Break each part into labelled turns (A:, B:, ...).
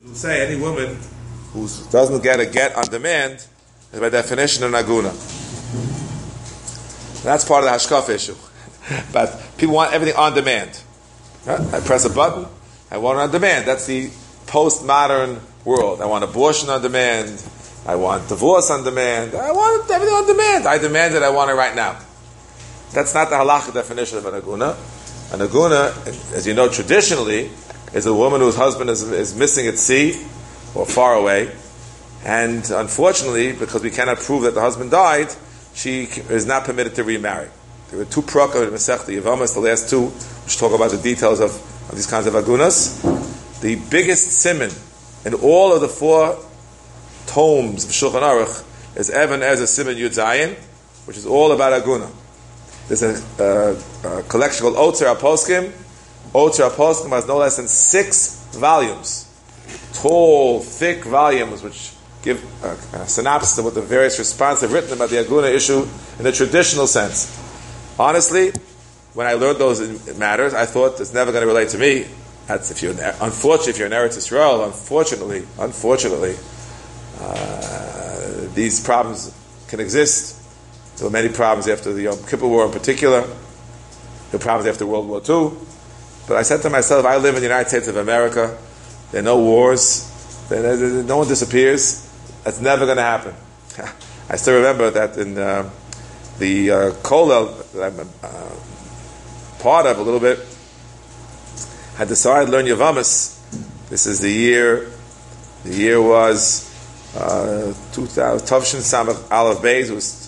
A: Say any woman who doesn't get a get on demand is by definition an aguna. That's part of the hashkaf issue. But people want everything on demand. I press a button, I want it on demand. That's the postmodern world. I want abortion on demand. I want divorce on demand. I want everything on demand. I demand it, I want it right now. That's not the halacha definition of an aguna. An aguna, as you know, traditionally, is a woman whose husband is missing at sea or far away. And unfortunately, because we cannot prove that the husband died, she is not permitted to remarry. There were two prakim in Masechta Yevamos, the last two, which talk about the details of these kinds of agunas. The biggest siman in all of the four tomes of Shulchan Aruch is Even Ezer Siman Yud Zayin, which is all about aguna. There's a collection called Otzer HaPoskim. Otzer HaPoskim has no less than 6 volumes. Tall, thick volumes which give a synopsis of what the various responses have written about the aguna issue in the traditional sense. Honestly, when I learned those matters, I thought it's never going to relate to me. That's if you're in Eretz Yisrael, unfortunately, these problems can exist. There were many problems after the Yom Kippur War in particular. There were problems after World War II. But I said to myself, I live in the United States of America. There are no wars. No one disappears. That's never going to happen. I still remember that in the kollel that I'm part of a little bit, I decided to learn Yevamos. This is the year was 2000, Tavshin Samach Aleph Beis. It was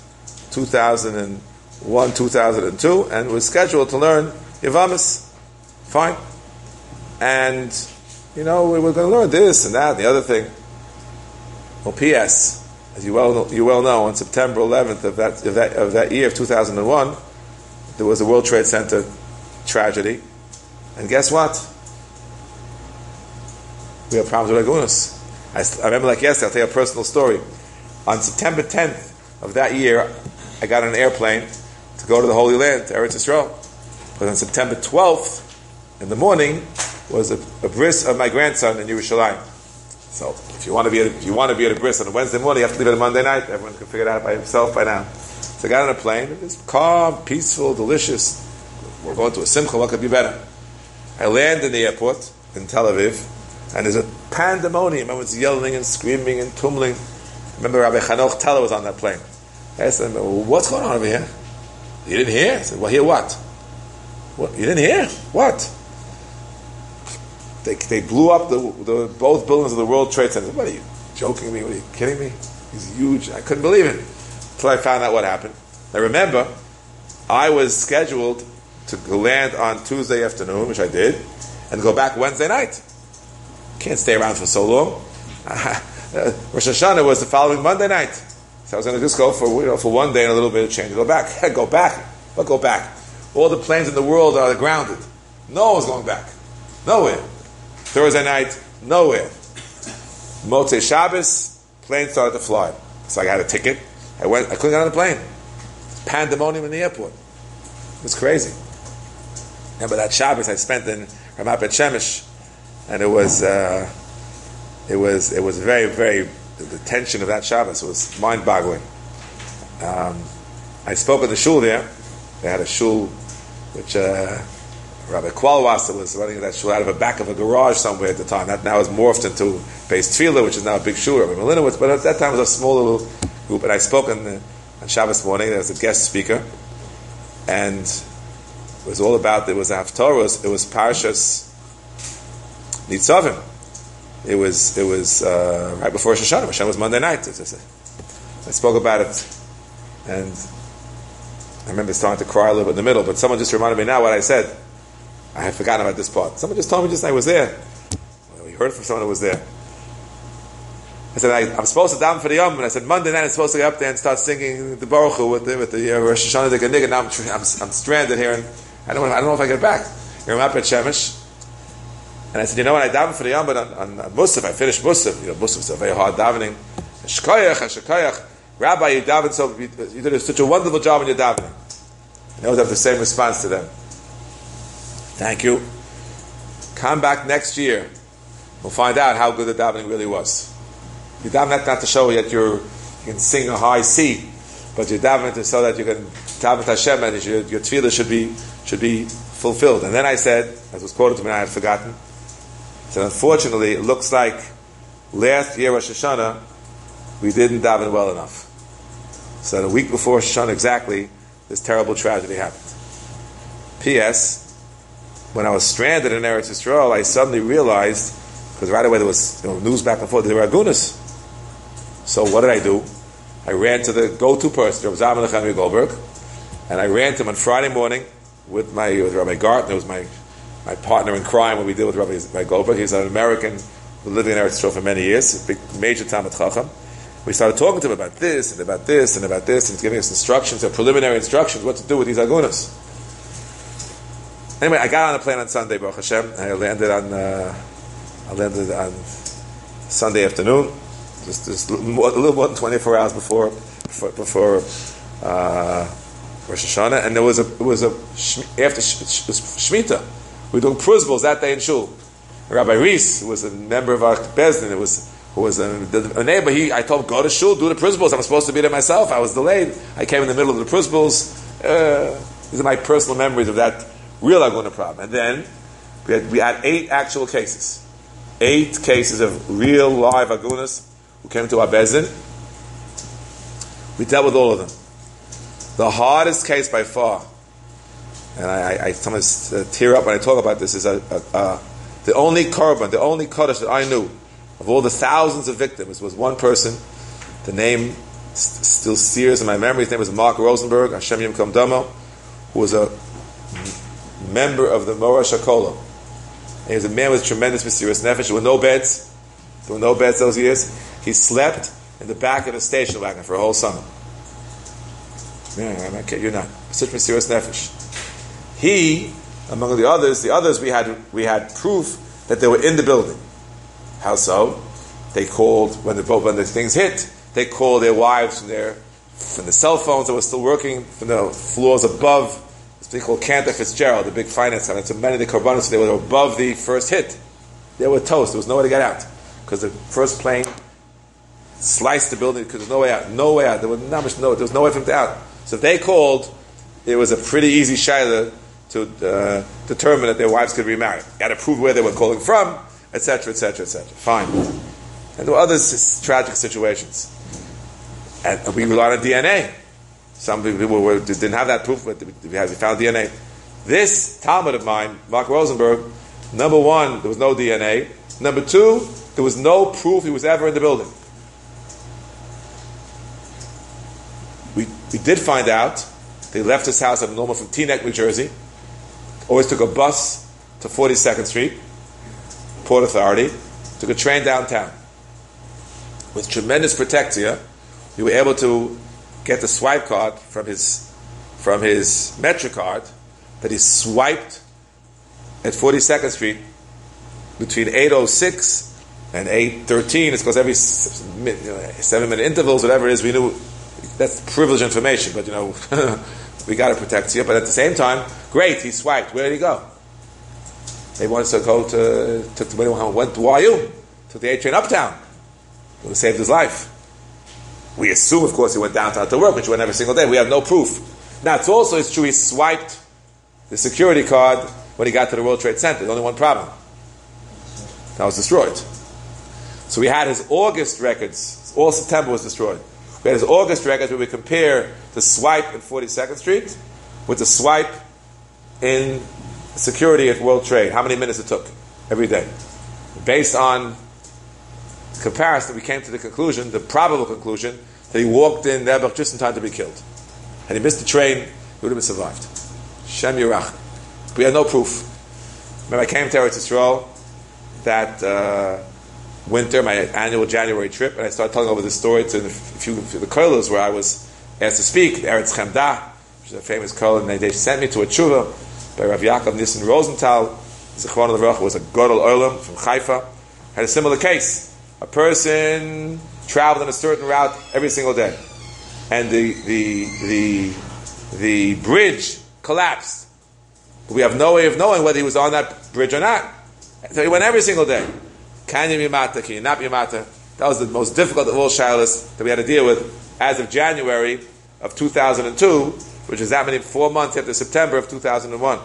A: 2001, 2002, and was scheduled to learn Yevamos. Fine. And, we were going to learn this and that and the other thing. Well, P.S., as you well know, on September 11th of that year of 2001, there was a World Trade Center tragedy. And guess what? We have problems with agunas. I remember like yesterday, I'll tell you a personal story. On September 10th of that year, I got on an airplane to go to the Holy Land, to Eretz Yisrael. But on September 12th, in the morning, was a bris of my grandson in Yerushalayim. So, if you want to be at a bris on a Wednesday morning, you have to leave it on Monday night. Everyone can figure it out by himself by now. So I got on a plane. It was calm, peaceful, delicious. We're going to a simcha. What could be better? I land in the airport in Tel Aviv, and there's a pandemonium. Everyone's yelling and screaming and tumbling. I remember Rabbi Chanoch Teller was on that plane. I asked him, what's going on over here? You didn't hear? I said, well, hear what? What? You didn't hear? What? They blew up the both buildings of the World Trade Center. What are you joking me? What are you kidding me? He's huge. I couldn't believe it until I found out what happened. Now remember, I was scheduled to land on Tuesday afternoon, which I did, and go back Wednesday night. Can't stay around for so long. Rosh Hashanah was the following Monday night, so I was going to just go for one day and a little bit of change. Go back. Go back. What go back? All the planes in the world are grounded. No one's going back. Nowhere. Thursday night, nowhere. Motzei Shabbos, plane started to fly. So I got a ticket. I couldn't get on the plane. Pandemonium in the airport. It was crazy. Remember that Shabbos I spent in Ramat Bet Shemesh, and it was very, very, the tension of that Shabbos was mind-boggling. I spoke at the shul there. They had a shul which Rabbi Kwalwasser was running that shul out of the back of a garage somewhere at the time. That now is morphed into Beis Tefillah, which is now a big shul. Rabbi Malinowitz, but at that time it was a small little group. And I spoke on Shabbos morning. There was a guest speaker, and it was all about. It was a haftarah. It was Parshas Nitzavim. It was right before Rosh Hashanah. Rosh Hashanah was Monday night. I spoke about it, and I remember starting to cry a little bit in the middle. But someone just reminded me now what I said. I had forgotten about this part. Someone just told me I was there. We heard from someone who was there. I said, I'm supposed to daven for the Yom, and I said, Monday night I'm supposed to get up there and start singing the Baruch Hu with the Rosh Hashanah the Ganig, and now I'm stranded here, and I don't know if I get back. You're up at Shemesh. And I said, when I daven for the Yom, but on Musaf, I finished Musaf. Musaf is a very hard davening. Shkoyach, Rabbi, you daven you did such a wonderful job in your davening. I always have the same response to them. Thank you. Come back next year. we'll find out how good the davening really was. You daven not to show that you can sing a high C, but you daven to so that you can daven to Hashem and your tefillah should be fulfilled. And then I said, as was quoted to me, I had forgotten. So unfortunately, it looks like last year Rosh Hashanah we didn't daven well enough. So the week before Rosh Hashanah exactly, this terrible tragedy happened. P.S. When I was stranded in Eretz Yisrael, I suddenly realized, because right away there was news back and forth, there were agunas. So what did I do? I ran to the go-to person, Rav Zalman Nechemia Goldberg, and I ran to him on Friday morning with Rabbi Gartner, who was my partner in crime when we deal with Rabbi Goldberg. He's an American who lived in Eretz Yisrael for many years, a big, major Talmid Chacham. We started talking to him about this, and about this, and about this, and he's giving us instructions, preliminary instructions, what to do with these agunas. Anyway, I got on a plane on Sunday, Baruch Hashem. I landed on Sunday afternoon, just a little more than 24 hours before Rosh Hashanah, and it was after Shemitah. We were doing pruzbos that day in Shul. Rabbi Reese, who was a member of our Bezdin, who was a neighbor, I told him, go to Shul, do the pruzbos. I'm supposed to be there myself. I was delayed. I came in the middle of the pruzbos. These are my personal memories of that real aguna problem. And then we had 8 actual cases. 8 cases of real live agunas who came to our Bezdin. We dealt with all of them. The hardest case by far, and I sometimes tear up when I talk about this, is the only korban, the only kaddish that I knew of all the thousands of victims was one person. The name still sears in my memory. His name was Mark Rosenberg, Hashem Yimkom Damo, who was a member of the Morash HaKolah. He was a man with tremendous mysterious nefesh. There were no beds. Those years. He slept in the back of the station wagon for a whole summer. Yeah, I'm not kidding. You're not. Such mysterious nefesh. He, among the others we had proof that they were in the building. How so? They called when the things hit. They called their wives from the cell phones that were still working from the floors above. They called Cantor Fitzgerald, the big finance center. So many of the korbanos, they were above the first hit. They were toast. There was no way to get out because the first plane sliced the building because there was no way out. No way out. There was there was no way for them to out. So if they called, it was a pretty easy shayla to determine that their wives could remarry. You had to prove where they were calling from, etc., etc., etc. Fine. And there were other tragic situations. And we relied on DNA. Some people didn't have that proof, but we found DNA. This Talmud of mine, Mark Rosenberg, number one, there was no DNA. Number two, there was no proof he was ever in the building. We did find out they left his house abnormal from Teaneck, New Jersey. Always took a bus to 42nd Street, Port Authority, took a train downtown. With tremendous protectia, we were able to get the swipe card from his MetroCard that he swiped at 42nd Street between 8:06 and 8:13. It's because every 7-minute intervals, whatever it is, we knew that's privileged information, but we got to protect you. But at the same time, great, he swiped. Where did he go? They wanted to go went to YU, took the A train uptown. It would have saved his life. We assume, of course, he went downtown to work, which he went every single day. We have no proof. Now, it's true he swiped the security card when he got to the World Trade Center. There's only one problem. That was destroyed. So we had his August records. All September was destroyed. We had his August records where we compare the swipe in 42nd Street with the swipe in security at World Trade. How many minutes it took every day. Based on comparison, we came to the conclusion, the probable conclusion, that he walked in Nebuch just in time to be killed. Had he missed the train, he would have been survived. Shem Yerach. We had no proof. When I came to Eretz Yisrael that winter, my annual January trip, and I started telling over this story to the kollels where I was asked to speak, the Eretz Chemda, which is a famous kollel, and they sent me to a tshuva by Rav Yaakov Nissen Rosenthal. Zichron Levrach was a Gadol Olam from Haifa. Had a similar case. A person traveled on a certain route every single day, and the bridge collapsed. But we have no way of knowing whether he was on that bridge or not. So he went every single day. Can you be mata? Can you not be mata? That was the most difficult of all shilas that we had to deal with as of January of 2002, which is that many 4 months after September of 2001.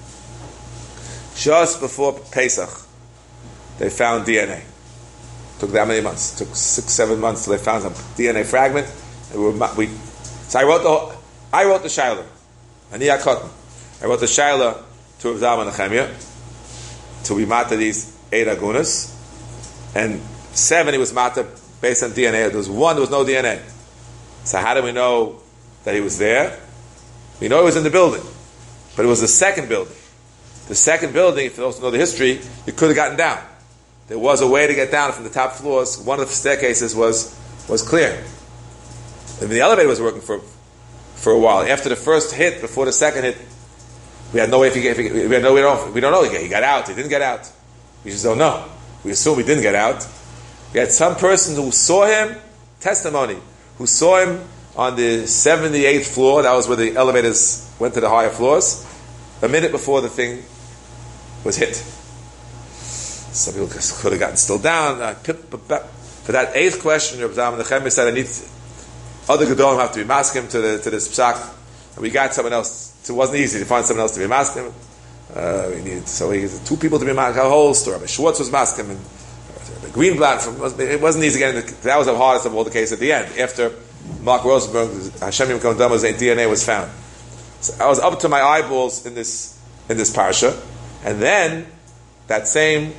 A: Just before Pesach, they found DNA. Took that many months. Took 6-7 months till they found some DNA fragment. So I wrote the Shaila. Ani Akotn. I wrote the Shaila to Rav Zalman Nechemia to be mata these 8 agunas, and 7 he was mata based on DNA. There was 1 there was no DNA. So how do we know that he was there? We know he was in the building, but it was the second building. The second building, if you also know the history, you could have gotten down. There was a way to get down from the top floors. One of the staircases was clear. And the elevator was working for a while. After the first hit, before the second hit, we had no way. We don't know. He got out. He didn't get out. We just don't know. We assume he didn't get out. We had some person who saw him, testimony, who saw him on the 78th floor. That was where the elevators went to the higher floors. A minute before the thing was hit. Some people could have gotten still down. For that 8th question, Rav Zalman Nechemia said, I need other gedolim have to be maskim to this psak. And we got someone else. So it wasn't easy to find someone else to be maskim. We needed 2 people to be maskim. A whole story. Rabbi Schwartz was maskim, and the Greenblatt. It wasn't easy getting. That was the hardest of all the cases at the end. After Mark Rosenberg, Hashem Yom Dama's DNA was found. So I was up to my eyeballs in this parsha, and then that same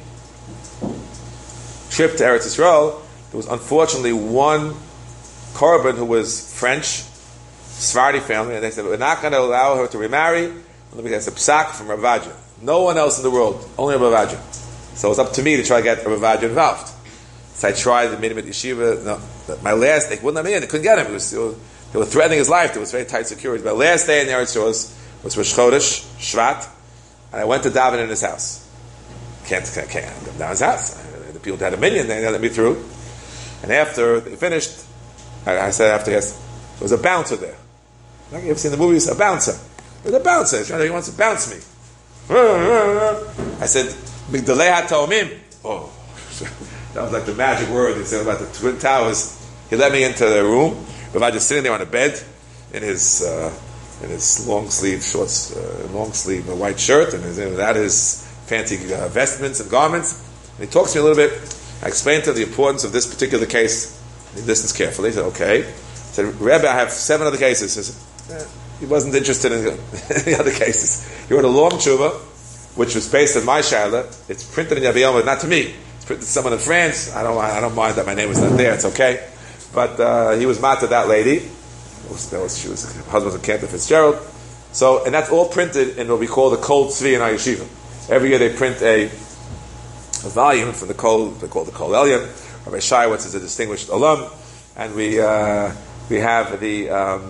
A: trip to Eretz Yisrael, there was unfortunately one korban who was French, Sephardi family, and they said, we're not going to allow her to remarry. That's a psak from Rav Adya. No one else in the world, only Rav Adya. So it was up to me to try to get Rav Adya involved. So I tried the minimum yeshiva. No, my last, they wouldn't let me in. They couldn't get him. They were threatening his life. There was very tight security. My last day in the Eretz Yisrael was Rosh Chodesh, Shvat, and I went to daven in his house. Can't go down his house. The people had a minyan, they let me through. And after they finished, I said after, yes, there was a bouncer there. Like you've seen the movies, a bouncer. There's a bouncer. He wants to bounce me. I said, Migdalei HaTaomim. Oh, that was like the magic word they said about the Twin Towers. He let me into the room. But I just sitting there on a bed in his long sleeve shorts, long sleeve white shirt, and without his fancy vestments and garments. And he talks to me a little bit. I explained to him the importance of this particular case. He listens carefully. He said, okay. I said, Rebbe, I have 7 other cases. He said, he wasn't interested in the other cases. He wrote a long tshuva, which was based on my shaila. It's printed in Yaviyom, but not to me. It's printed to someone in France. I don't mind that my name was not there. It's okay. But he was mad to that lady. She was husband of Cantor Fitzgerald. So, and that's all printed in what we call the Kol Tzvi in our yeshiva. Every year they print a volume from the Kol, they call it the Kol Elyon. Rabbi Shaiwitz is a distinguished alum, and we have the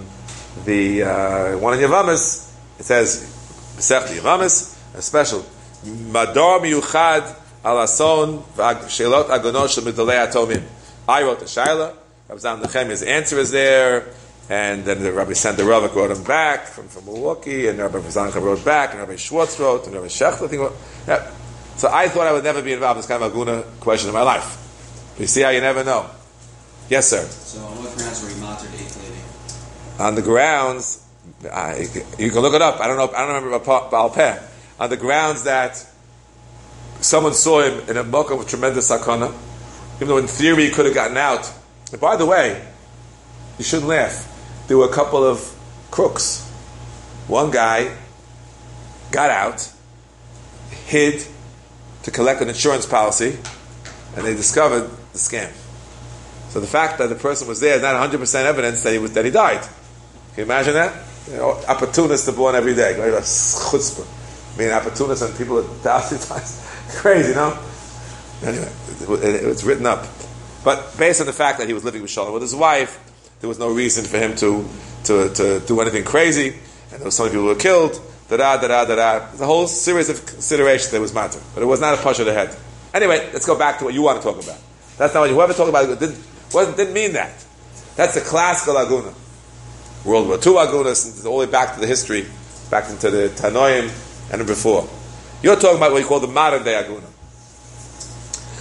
A: one in Yavamas. It says Masechta Yavamas, a special Mador Miyuchad Al Ason Sheilot Agonos Shel Migdalei HaTaomim. I wrote the Shaila. Rabbi Zalman Nechemia's answer is there, and then the Rabbi Sander Ravik wrote him back from Milwaukee, and Rabbi Zalman wrote back, and Rabbi Schwartz wrote, and Rabbi Shechter, I think wrote. Yeah. So I thought I would never be involved in this kind of aguna question in my life. You see how you never know. Yes, sir.
B: So on what grounds were he martyred 8th lady?
A: On the grounds, you can look it up. I don't remember Baal Peh. On the grounds that someone saw him in a mokum of tremendous sakana, even though in theory he could have gotten out. And by the way, you shouldn't laugh. There were a couple of crooks. One guy got out, hid to collect an insurance policy, and they discovered the scam. So the fact that the person was there is not 100% evidence that he died. Can you imagine that? Opportunists are born every day. Chutzpah. I mean, opportunists and people are 1,000 times crazy, no? Anyway, it's written up. But based on the fact that he was living with Shalom with his wife, there was no reason for him to do anything crazy, and there were so many people who were killed. There's a whole series of considerations that was matter, but it was not a push of the head. Anyway, let's go back to what you want to talk about. That's not what whoever talked about it didn't mean that. That's the classical aguna. World War II agunas, all the way back to the history, back into the Tanoim and before. You're talking about what you call the modern day aguna.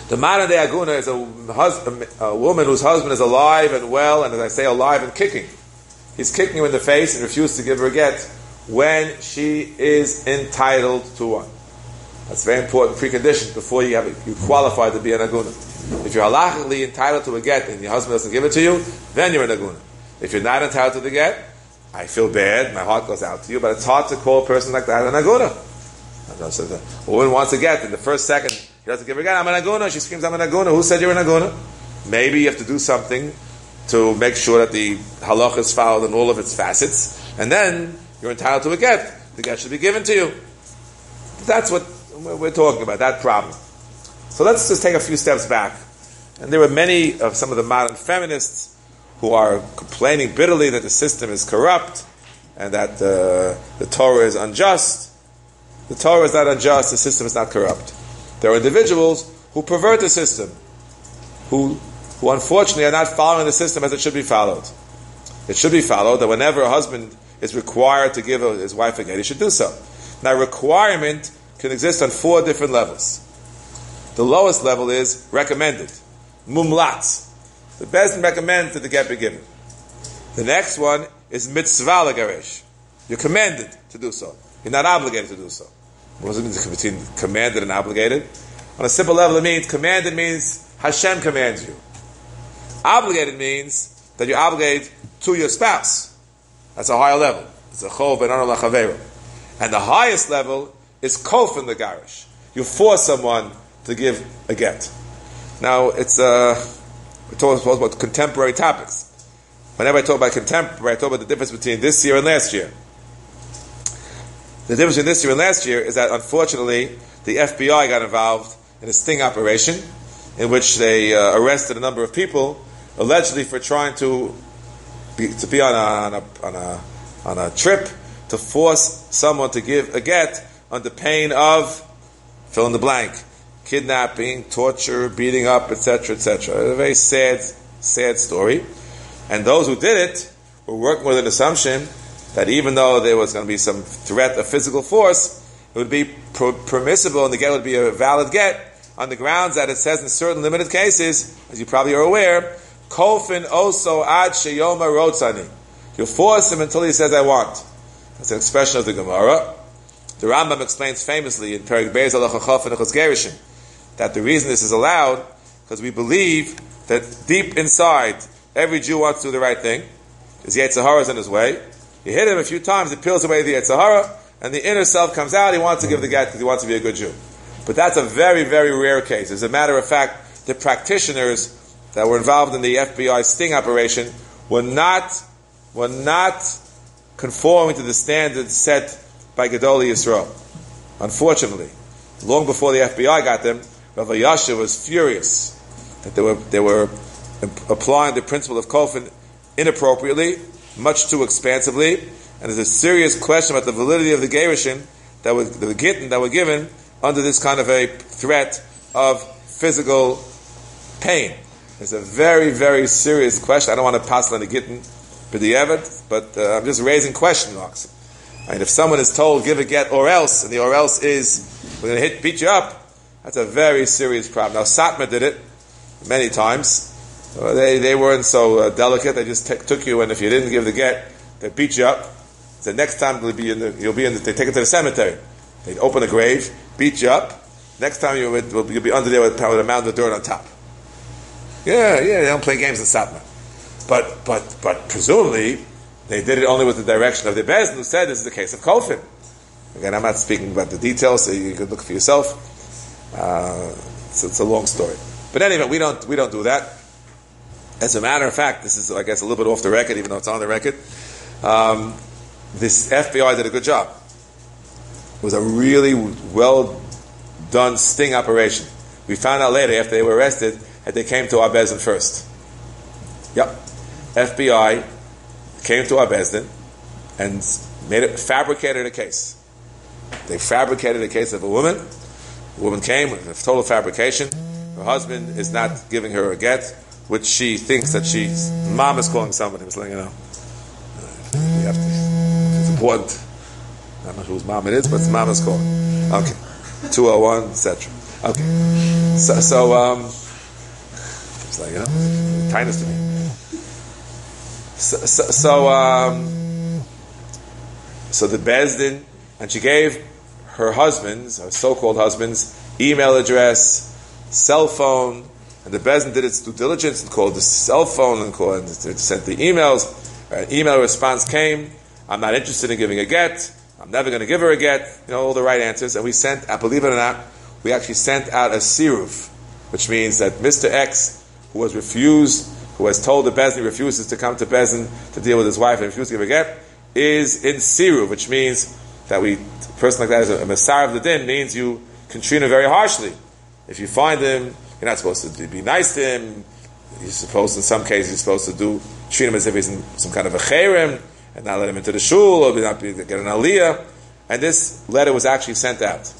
A: The modern day aguna is a woman whose husband is alive and well, and as I say, alive and kicking. He's kicking her in the face and refuses to give her a get when she is entitled to one. That's a very important precondition before you qualify to be an aguna. If you're halachically entitled to a get and your husband doesn't give it to you, then you're an aguna. If you're not entitled to the get, I feel bad, my heart goes out to you, but it's hard to call a person like that an aguna. A woman wants a get, in the first second, he doesn't give her a get, I'm an aguna, she screams, I'm an aguna. Who said you're an aguna? Maybe you have to do something to make sure that the halacha is followed in all of its facets, and then you're entitled to a get. The get should be given to you. That's what we're talking about, that problem. So let's just take a few steps back. And there were many of some of the modern feminists who are complaining bitterly that the system is corrupt and that the Torah is unjust. The Torah is not unjust, the system is not corrupt. There are individuals who pervert the system, who unfortunately are not following the system as it should be followed. It should be followed that whenever a husband is required to give his wife a get, he should do so. Now, requirement can exist on 4 different levels. The lowest level is recommended, mumlatz. The Beis Din recommends that the get be given. The next one is mitzvah legaresh. You're commanded to do so. You're not obligated to do so. What does it mean between commanded and obligated? On a simple level, it means commanded means Hashem commands you. Obligated means that you're obligated to your spouse. That's a higher level. It's a chov ben ana lachaveiro. And the highest level is kofen legarish. You force someone to give a get. Now, we're talking about contemporary topics. Whenever I talk about contemporary, I talk about the difference between this year and last year. The difference between this year and last year is that, unfortunately, the FBI got involved in a sting operation in which they arrested a number of people, allegedly for trying to be on a trip to force someone to give a get under pain of fill in the blank. Kidnapping, torture, beating up, etc., etc. A very sad story. And those who did it were working with an assumption that even though there was going to be some threat of physical force, it would be permissible and the get would be a valid get on the grounds that it says in certain limited cases, as you probably are aware, Kofin oso ad sheyoma rotzani. You force him until he says, I want. That's an expression of the Gemara. The Rambam explains famously in Perek Beis Halacha Chaf and Echos Gerushin that the reason this is allowed because we believe that deep inside every Jew wants to do the right thing. His Yetzer Hara is in his way. You hit him a few times, it peels away the Yetzer Hara, and the inner self comes out. He wants to give the get because he wants to be a good Jew. But that's a very, very rare case. As a matter of fact, the practitioners that were involved in the FBI sting operation were not conforming to the standards set by Gedolei Yisrael. Unfortunately, long before the FBI got them, Rav Yasha was furious that they were applying the principle of Kofin inappropriately, much too expansively, and there's a serious question about the validity of the Gerushin that were given under this kind of a threat of physical pain. It's a very, very serious question. I don't want to pass on the Gittin b'di'evet, but I'm just raising question marks. I mean, if someone is told, give a get or else, and the or else is, we're going to beat you up, that's a very serious problem. Now, Satmar did it many times. They weren't so delicate. They just took you, and if you didn't give the get, they beat you up. So next time they take it to the cemetery. They'd open a grave, beat you up. Next time you'll be under there with a mound of dirt on top. Yeah, they don't play games in Satmar. But presumably, they did it only with the direction of the Beis Din, who said this is the case of Kofin. Again, I'm not speaking about the details, so you can look for yourself. It's a long story. But anyway, we don't do that. As a matter of fact, this is, I guess, a little bit off the record, even though it's on the record. This FBI did a good job. It was a really well done sting operation. We found out later, after they were arrested, that they came to our Beis Din first. Yep. FBI came to our Beis Din and fabricated a case. They fabricated a case of a woman. The woman came with a total fabrication. Her husband is not giving her a get, which she thinks that mom is calling somebody. Just letting you know. It's important. I don't know whose mom it is, but it's mom is calling. Okay. 201, etc. Okay. So it's like, kindness to me. So the Bezdin, and she gave her husband's, her so-called husband's, email address, cell phone, and the Bezdin did its due diligence and called the cell phone and sent the emails. An email response came, I'm not interested in giving a get, I'm never going to give her a get, all the right answers. And we sent, believe it or not, we actually sent out a siruv, which means that Mr. X, who has told the Bezdin he refuses to come to Bezdin to deal with his wife and refuses to give a get, is in siruv, which means that a person like that is a Messiah of the din, means you can treat him very harshly. If you find him, you're not supposed to be nice to him. You're supposed, in some cases, you're supposed to treat him as if he's in some kind of a cherem and not let him into the shul or get an aliyah. And this letter was actually sent out.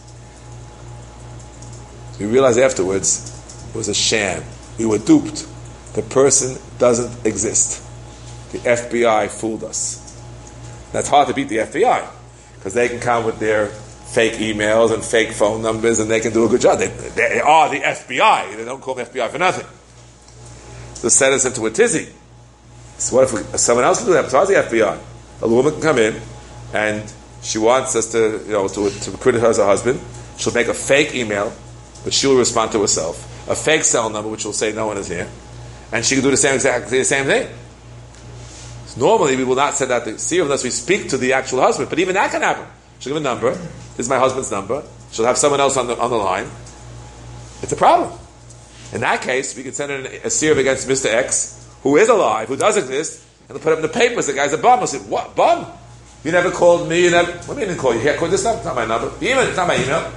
A: We realized afterwards it was a sham. We were duped. The person doesn't exist. The FBI fooled us. That's hard to beat the FBI because they can come with their fake emails and fake phone numbers and they can do a good job. They are the FBI. They don't call them FBI for nothing. This set us into a tizzy. So what if someone else can do that besides the FBI? A woman can come in and she wants us to recruit her as a husband. She'll make a fake email, but she'll respond to herself. A fake cell number, which will say no one is here. And she can do exactly the same thing. So normally we will not send out the seer unless we speak to the actual husband. But even that can happen. She'll give a number. This is my husband's number. She'll have someone else on the line. It's a problem. In that case, we can send in a seer against Mr. X, who is alive, who does exist, and they'll put up in the papers. The guy's a bum. I'll say, what? Bum? You never called me. What do you mean I didn't call you? Here, call this number. It's not my number. The email, it's not my email.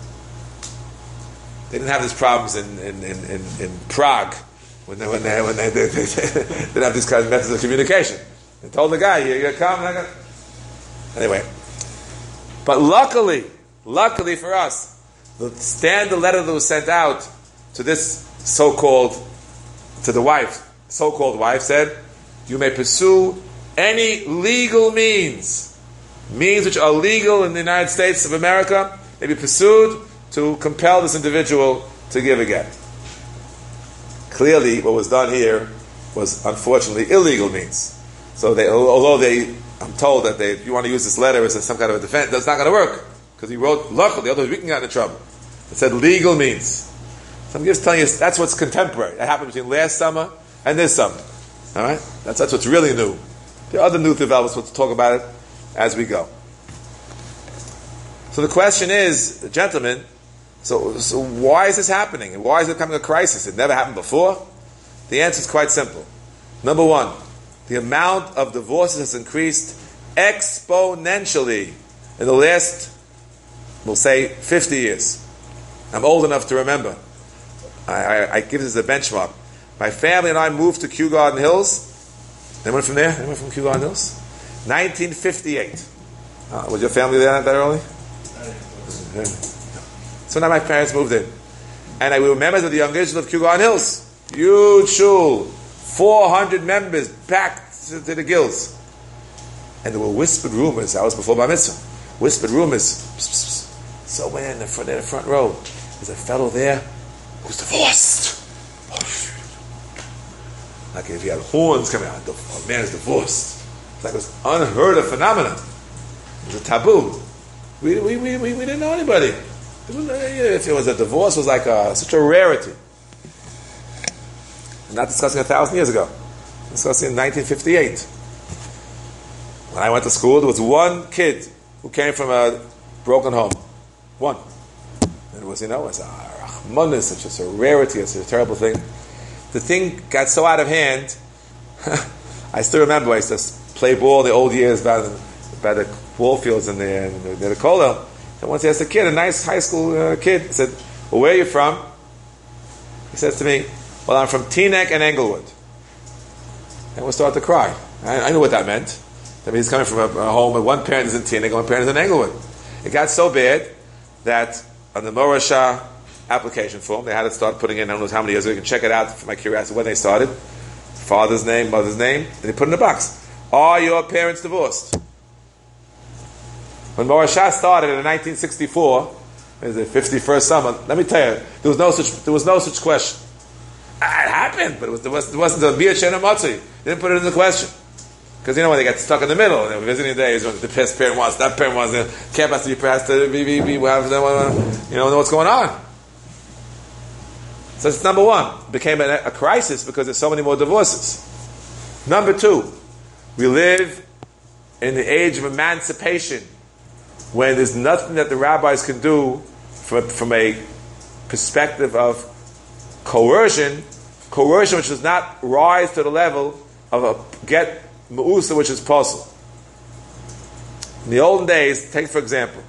A: They didn't have these problems in Prague when they didn't have these kind of methods of communication. They told the guy, "You're coming." Anyway, but luckily for us, the standard letter that was sent out to this to the wife, so-called wife, said, "You may pursue any legal means which are legal in the United States of America, may be pursued to compel this individual to give a get." Clearly, what was done here was unfortunately illegal means. So I'm told that if you want to use this letter as some kind of a defense, that's not going to work. Because he wrote, luckily, otherwise we can get into trouble. It said legal means. So I'm just telling you, that's what's contemporary. That happened between last summer and this summer. All right? That's what's really new. There are other new developments, we'll talk about it as we go. So the question is, gentlemen, so why is this happening? And why is it becoming a crisis? It never happened before? The answer is quite simple. Number one, the amount of divorces has increased exponentially in the last, we'll say, 50 years. I'm old enough to remember. I give this as a benchmark. My family and I moved to Kew Garden Hills. Anyone from there? Anyone from Kew Garden Hills? 1958. Was your family there that early? Yeah. So now my parents moved in. And I will remember the young Israel of Kew Garden Hills. Huge shul. 400 members packed to the gills. And there were whispered rumors. That was before Bar Mitzvah. Whispered rumors. Somewhere in the front row, there's a fellow there who's divorced. Like if he had horns coming out, a man is divorced. It's like it was unheard of phenomenon. It was a taboo. We didn't know anybody. If it was a divorce, it was like such a rarity. I'm not discussing 1,000 years ago. I'm discussing in 1958. When I went to school, there was one kid who came from a broken home. One. And it was, it's a rahmanis, it's just a rarity, it's a terrible thing. The thing got so out of hand. I still remember I used to play ball in the old years by the ball fields in the Kollel. And once I asked a kid, a nice high school kid, I said, "Well, where are you from?" He says to me, "Well, I'm from Teaneck and Englewood." And we started to cry. I knew what that meant. That means he's coming from a home where one parent is in Teaneck and one parent is in Englewood. It got so bad that on the Morashah application form, they had to start putting in, I don't know how many years ago, you can check it out for my curiosity when they started. Father's name, mother's name, and they put in a box. Are your parents divorced? When Morashah started in 1964, It's the 51st summer. Let me tell you, there was no such question. It happened, but it wasn't the Bia Shena Matzui. They didn't put it in the question. Because when they get stuck in the middle, they were visiting days when the best parent wants, that parent wants, the camp has to be passed to be, know what's going on. So it's number one. It became a crisis because there's so many more divorces. Number two, we live in the age of emancipation when there's nothing that the rabbis can do from a perspective of coercion which does not rise to the level of a get Ma'usa, which is possible. In the olden days, take for example,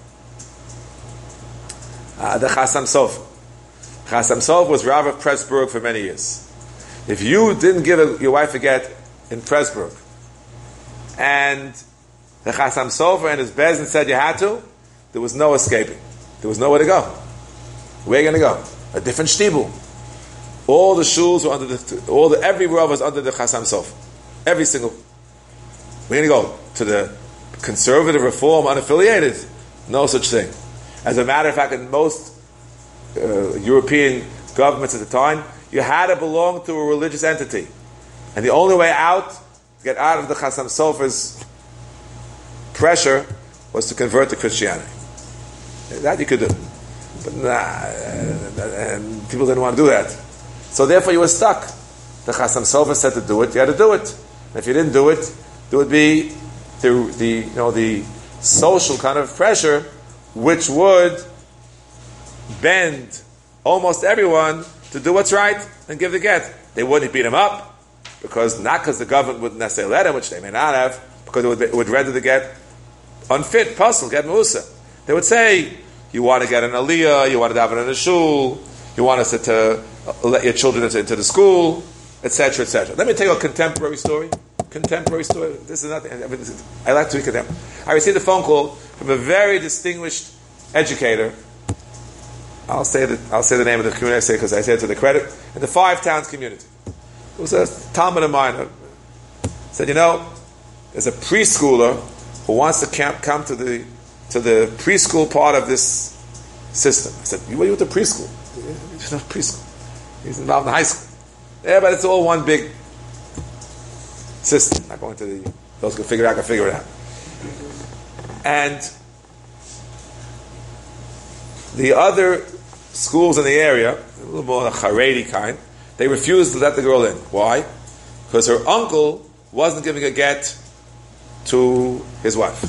A: the Chassam Sofer. Chassam Sofer was Rav of Pressburg for many years. If you didn't give your wife a get in Pressburg, and the Chassam Sofer and his bezin said you had to, there was no escaping. There was nowhere to go. Where are you going to go? A different shtibul. All the shuls were under every rav was under the Chassam Sofer. Every single. We're going to go to the conservative reform unaffiliated. No such thing. As a matter of fact, in most European governments at the time, you had to belong to a religious entity. And the only way out, to get out of the Chassam Sofer's pressure, was to convert to Christianity. That you could do. But and people didn't want to do that. So therefore you were stuck. The Chassam Sofer said to do it, you had to do it. And if you didn't do it, there would be the social kind of pressure which would bend almost everyone to do what's right and give the get. They wouldn't beat him up, not because the government wouldn't necessarily let him, which they may not have, because it would render the get unfit, puzzle, get Musa. They would say, you want to get an aliyah, you want to daven in a shul, you want us to let your children into the school, etc., etc. Let me tell you a contemporary story. This is nothing. I like to be contemporary. I received a phone call from a very distinguished educator. I'll say the name of the community because I say it to the credit. In the Five Towns community, it was a Talmud of mine. Said, there's a preschooler who wants to come to the preschool part of this system. I said, what are you with the preschool? He's not preschool. He's involved in high school. Yeah, but it's all one big system. Not going to those can figure it out. And the other schools in the area, a little more the Haredi kind, they refused to let the girl in. Why? Because her uncle wasn't giving a get to his wife.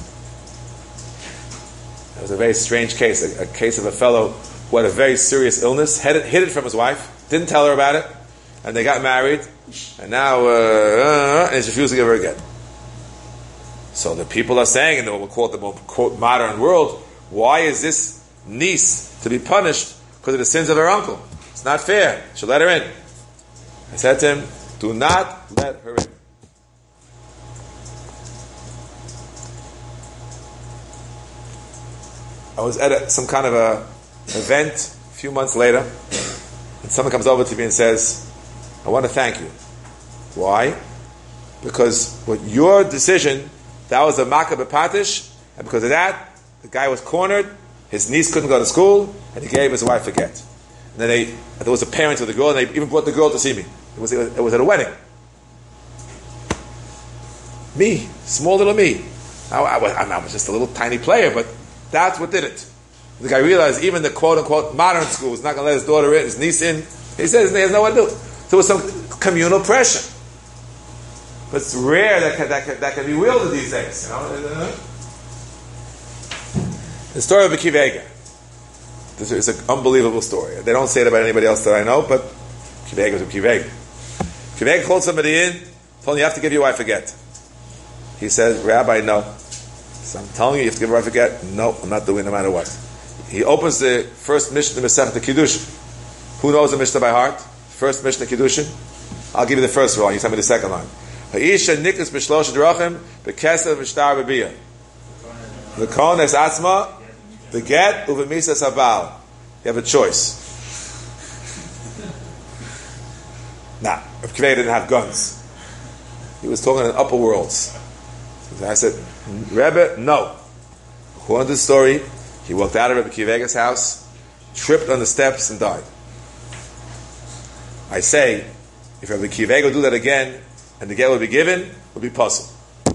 A: It was a very strange case, a case of a fellow who had a very serious illness, hid it from his wife, didn't tell her about it, and they got married, and now and he's refused to give her a get. So the people are saying, in what we call the more quote modern world, why is this niece to be punished because of the sins of her uncle? It's not fair. Should let her in. I said to him, do not let her in. I was at some kind of a event a few months later, and someone comes over to me and says, I want to thank you. Why? Because with your decision, that was a Makkah B'Patish, and because of that, the guy was cornered, his niece couldn't go to school, and he gave his wife a get. And then there was a parent of the girl, and they even brought the girl to see me. It was at a wedding. Me, small little me. I was just a little tiny player, but that's what did it. The guy realized even the quote-unquote modern school is not going to let his daughter in, his niece in. He says he has no one to do. So it was some communal pressure. But it's rare that can be wielded these days. The story of Akiva Eiger. This is an unbelievable story. They don't say it about anybody else that I know, but Akiva Eiger was Akiva Eiger. Akiva Eiger called somebody in, told him, you have to give your wife a get. He said, Rabbi, no. So I'm telling you, you have to give your wife a get. No, I'm not doing it no matter what. He opens the first Mishnah, the Masechet Kiddushin. Who knows the Mishnah by heart? First Mishnah Kiddushin. I'll give you the first line. You tell me the second line. Ha'isha nikas b'shlosh drachim b'kesav v'shtar b'biyah. V'kones atzma v'get u'v'misas habal. You have a choice. Nah, if Kvei didn't have guns. He was talking in the upper worlds. So I said, Rebbe, no. According to the story, he walked out of Rebbe Akiva Eiger's house, tripped on the steps and died. I say, if Rabbi Akiva Eiger would do that again, and the get would be given, would be puzzled.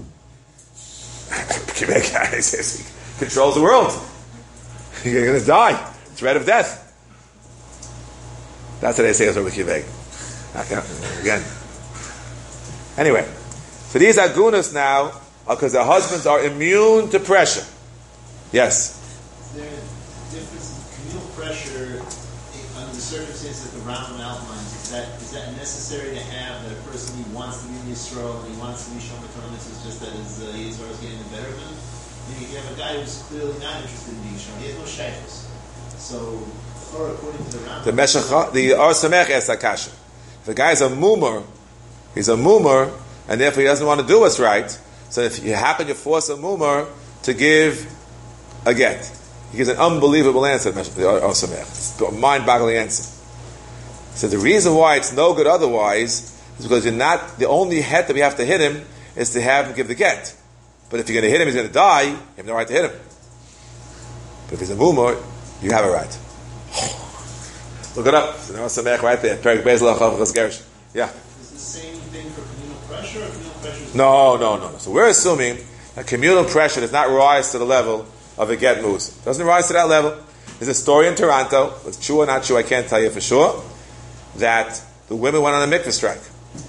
A: Akiva Eiger says he controls the world. You're going to die. Threat of death. That's what they say as Rabbi Akiva Eiger. Again. Anyway, so these agunas now are because their husbands are immune to pressure. Yes?
C: Is there a difference in communal pressure under the circumstances that the Rambam outlines? Is that necessary to have that a person who wants to be in Yisrael and he wants to be Shom Torah, is just that his Yisrael is getting the better of him? If you have a guy who's clearly not interested in being Yisrael, he has no shaykhs. So, or according to the Rambam,
A: the Or Samech asks Akasha. If a guy is a mumar, he's a mumar, and therefore he doesn't want to do what's right. So if you happen to force a mumar to give a get, he gives an unbelievable answer. The Or Samech, it's a mind-boggling answer. So the reason why it's no good otherwise is because you're not, the only het that we have to hit him is to have him give the get. But if you're going to hit him, he's going to die, you have no right to hit him. But if he's a mumar, you have a right. Look it up. So Samech right there. Yeah.
C: is the same thing for communal pressure, or communal pressure is
A: No. So we're assuming that communal pressure does not rise to the level of a get moose. It doesn't rise to that level. There's a story in Toronto, it's true or not true, I can't tell you for sure, that the women went on a mikveh strike.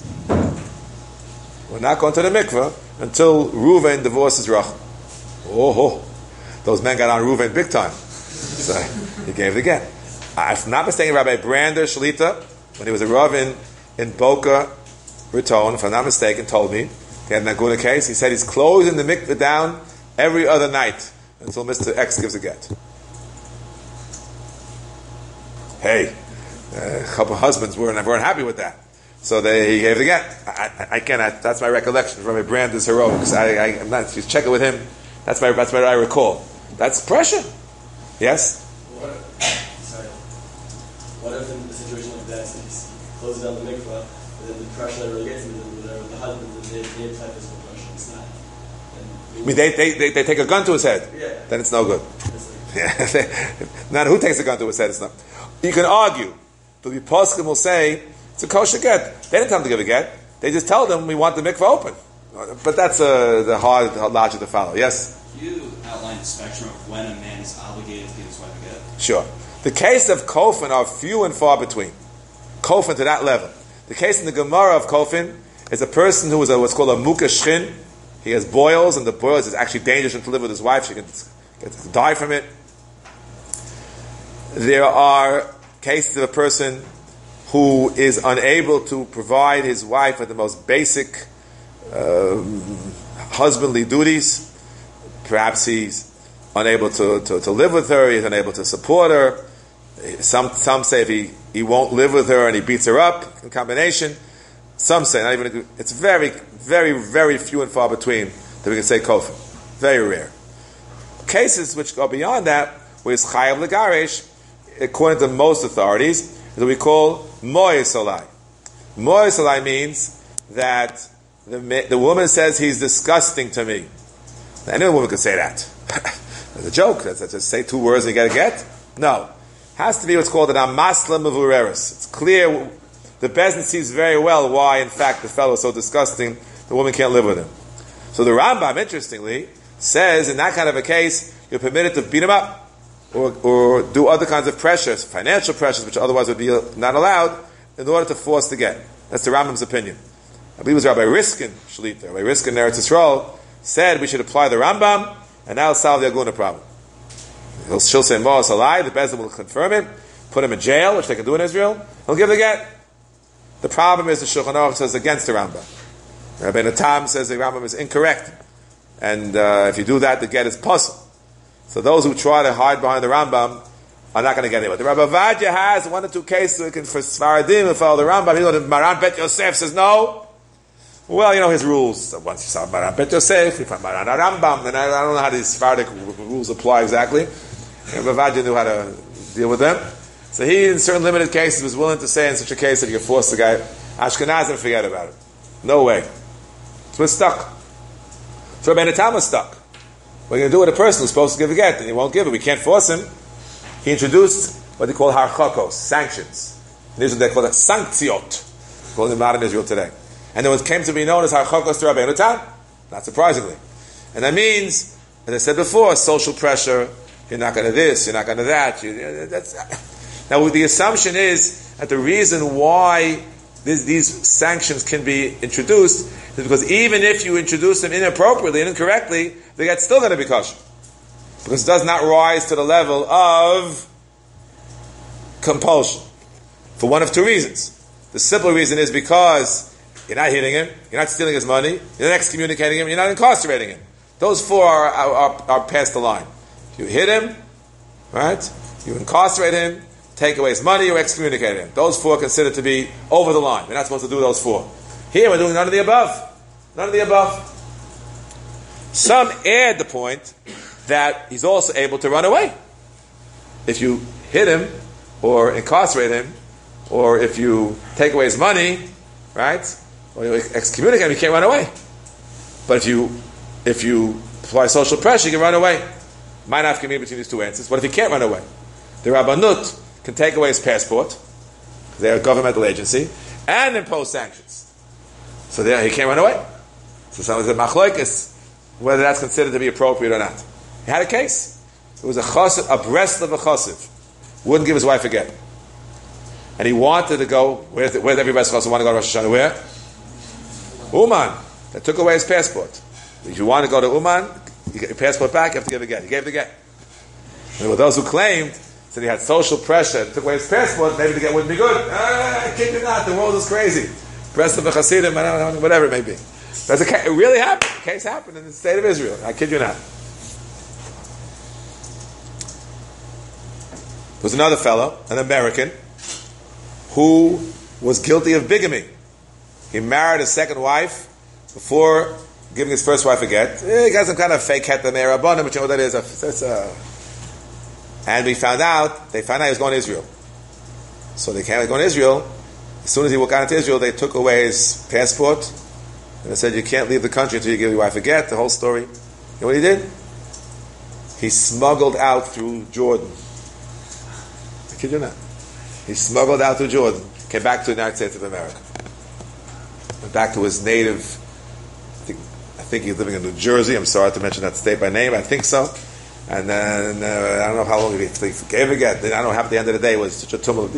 A: We're not going to the mikveh until Reuven divorces Rachel. Oh, those men got on Reuven big time. So he gave the get. If I'm not mistaken, Rabbi Brander Shalita, when he was a Rav in Boca Raton, if I'm not mistaken, told me, he had an Aguna case, he said he's closing the mikveh down every other night until Mr. X gives a get. Hey, a couple of husbands weren't happy with that. So he gave the get. I cannot, that's my recollection from Rabbi Brander's heroics. I'm not, just check it with him. That's what I recall. That's pressure. Yes?
D: What if in a situation like that, he closes down the mikvah, and then the pressure that really gets him, the husband, they apply physical pressure. It's not.
A: I mean, they take a gun to his head.
D: Yeah.
A: Then it's no good. Not who takes a gun to his head, it's not. You can argue. The poskim will say, it's a kosher get. They didn't tell him to give a get. They just tell them, we want the mikvah open. But that's the hard logic to follow. Yes?
B: You outlined the spectrum of when a man is obligated to give his wife a get.
A: Sure. The case of Kofin are few and far between. Kofin to that level. The case in the Gemara of Kofin is a person who is what's called a muka shchin. He has boils, and the boils is actually dangerous to live with his wife. She can die from it. There are cases of a person who is unable to provide his wife with the most basic husbandly duties. Perhaps he's unable to live with her, he's unable to support her. Some say if he won't live with her and he beats her up in combination. Some say, not even, it's very, very, very few and far between that we can say kofin. Very rare. Cases which go beyond that, where it's chayav legaresh, according to most authorities, is what we call moyes olai. Moyes olai means that the woman says he's disgusting to me. Any woman could say that. That's a joke. That's just say two words and you get a get. No. Has to be what's called an amasla mevureres. It's clear, the Bezdin sees very well why, in fact, the fellow is so disgusting, the woman can't live with him. So the Rambam, interestingly, says in that kind of a case, you're permitted to beat him up or do other kinds of pressures, financial pressures, which otherwise would be not allowed, in order to force the get. That's the Rambam's opinion. I believe it was Rabbi Riskin, Shalita, Rabbi Riskin, Eretz Yisrael, said we should apply the Rambam, and that'll solve the Aguna problem. She'll say, Mo'as Alai, the Bezdin will confirm it, put him in jail, which they can do in Israel, he'll give the get. The problem is the Shulchan Aruch says against the Rambam. Rabbi Natam says the Rambam is incorrect, and if you do that, the get is puzzle. So those who try to hide behind the Rambam are not going to get anywhere. The Rabbi Vadya has one or two cases for Sfaradim who follow the Rambam. You know, the Maran Bet Yosef says no. Well, you know his rules. So once you saw Maran Bet Yosef, you find Maran Rambam, and I don't know how these Sephardic rules apply exactly. Rabbi Vadya knew how to deal with them. So he, in certain limited cases, was willing to say in such a case that you can force the guy, Ashkenazim, forget about it. No way. So we're stuck. So Rabbi Natam was stuck. What are you going to do with a person who's supposed to give a get and he won't give it? We can't force him. He introduced what they call harchakos, sanctions. In Israel they call it sanctiot, called in modern Israel today. And then what came to be known as harchakos to Rabbeinu Tam, not surprisingly. And that means, as I said before, social pressure, you're not going to this, you're not going to that. Now the assumption is that the reason why these sanctions can be introduced is because even if you introduce them inappropriately and incorrectly, they get still going to be kosher. Because it does not rise to the level of compulsion. For one of two reasons. The simple reason is because you're not hitting him, you're not stealing his money, you're not excommunicating him, you're not incarcerating him. Those four are past the line. You hit him, right? You incarcerate him, take away his money, or excommunicate him. Those four are considered to be over the line. We're not supposed to do those four. Here we're doing none of the above. None of the above. Some add the point that he's also able to run away. If you hit him, or incarcerate him, or if you take away his money, right? Or you excommunicate him, he can't run away. But if you apply social pressure, you can run away. Might have to be between these two answers. What if he can't run away? The Rabbanut can take away his passport, they're a governmental agency, and impose sanctions. So there he can't run away. So someone said machlokes whether that's considered to be appropriate or not. He had a case. It was a chassid, a Breslov chassid, wouldn't give his wife a get, and he wanted to go. Where's every Breslov chassid want to go to Rosh Hashanah? Where? Uman. They took away his passport. If you want to go to Uman, you get your passport back. You have to give a get. He gave the get. And there were those who claimed that he had social pressure, took away his passport. Maybe the get wouldn't be good. I kid you not. The world is crazy. Breslov Hasidim, whatever it may be. That's it really happened. The case happened in the state of Israel. I kid you not. There was another fellow, an American, who was guilty of bigamy. He married a second wife before giving his first wife a get. He got some kind of fake heter me'Rabbanan, but you know what that is? And they found out he was going to Israel. So they can't go to Israel. As soon as he got into Israel, they took away his passport. And they said, you can't leave the country until you give your wife a get. The whole story. You know what he did? He smuggled out through Jordan. I kid you not. He smuggled out through Jordan. Came back to the United States of America. Went back to his native, I think he's living in New Jersey. I'm sorry to mention that state by name. I think so. And then, I don't know how long he gave a get. Then I don't know how at the end of the day it was such a tumult.